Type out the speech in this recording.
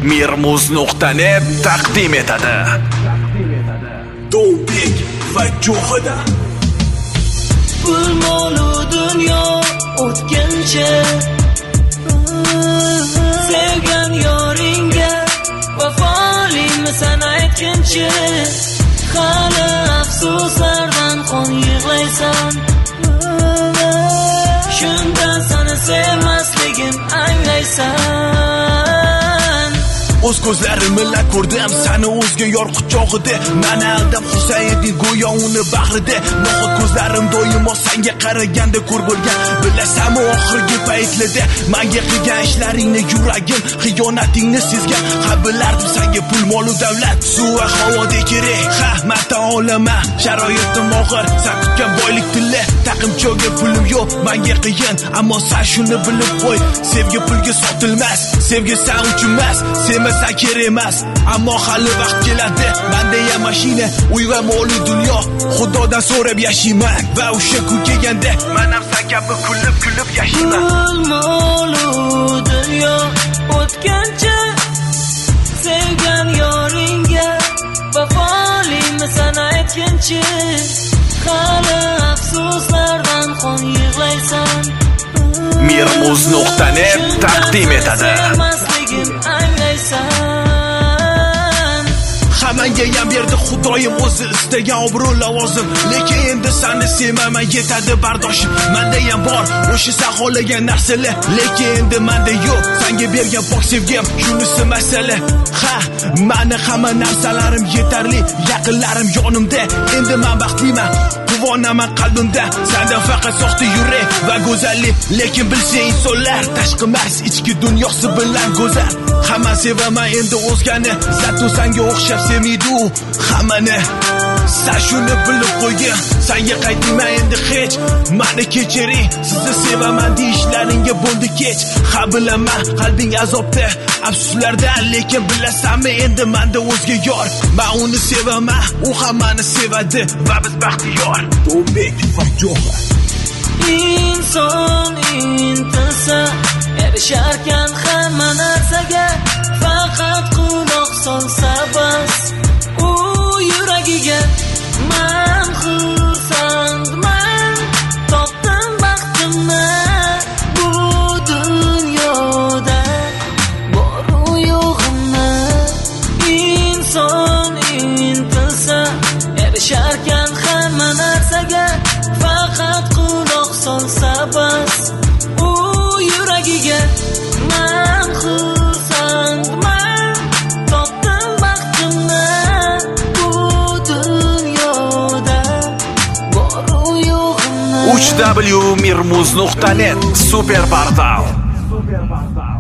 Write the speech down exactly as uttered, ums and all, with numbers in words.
mirmuz nuqta net taqdim etadi. Do'mbek va Jo'xida. Pul molu dunyo o'tgancha, sevgan yoringga vafolisan aytgancha, hali afsuslardan qon yig'laysan. Shunda seni sevmasligim anglaysan. O'z ko'zlarim bilan ko'rdim seni o'zga yor quchog'ida. Meni aldab Husayding go'yo uni bag'rida. Nohut ko'zlarim doimo senga qaraganda ko'r bo'lgan. Bilasanmi oxirgi paytlarda menga qilgan ishlaringni yuragim xiyonatingni sezgan. Qabillardim senga pul mol davlat suv va havoda kerak. Ha mata olama sharoitim og'ir, sen kutgan boylik tilla taqim cho'ga pulim yo'q menga qiyin. Ammo sen shuni bilib qo'y, sevgi pulga sotilmas, sevgi sen uchun emas. Sen kerak emas, ammo hali vaqt keladi. Menda ham mashina, uy va mol dunyo, Xudodan so'rab yashayman va o'sha kun kelganda men ham sen kabi kulib kulib yashayman. Pul mol dunyo o'tgancha, sevgan yoringga vafolisan aytgancha, hali afsuslardan qon yig'laysan. mirmuz nuqta net taqdim etadi. Hamanga ham berdi Xudoyim o'zi istagan obro' lavozim, lekin endi seni sevmaman yetadi bardoshim. Menda ham bor o'sha sen xohlagan narsalar, lekin endi menda yo'q senga bergan pok sevgim, shunisi masala. Ha, meni hamma narsalarim yetarli, yaqinlarim yonimda, endi men baxtliman. Quvonaman qalbimda, senda faqat soxta yurak va go'zallik, lekin bilsang insonlar tashqi emas, ichki dunyosi bilan go'zal. Hamma sevaman endi o'zgani, zato senga o'xshab sevmaydi u hammani. Sen shuni bilib qo'ygin, senga qaytmayman endi hech. Meni kechiring, sizni sevaman deyishlaringga bo'ldi kech. Ha bilaman qalbing azobda, afsuslarda, lekin bilasanmi endi menda o'zga yor. Men uni sevaman, u ham meni sevadi va biz baxtiyor. Do'mbek va Jo'xida. Inson intilsa erisharkan hamma narsaga, faqat quloq solsa bas u yuragiga. Men xursandman, topdim baxtimni bu dunyoda, bor-u yo'g'imni. Inson intilsa erisharkan hamma narsaga, faqat quloq solsa bas u yuragiga. Men xursandman, topdim baxtimni bu dunyoda, bor-u yo'g'imni. uch w mirmuz nuqta net super portal.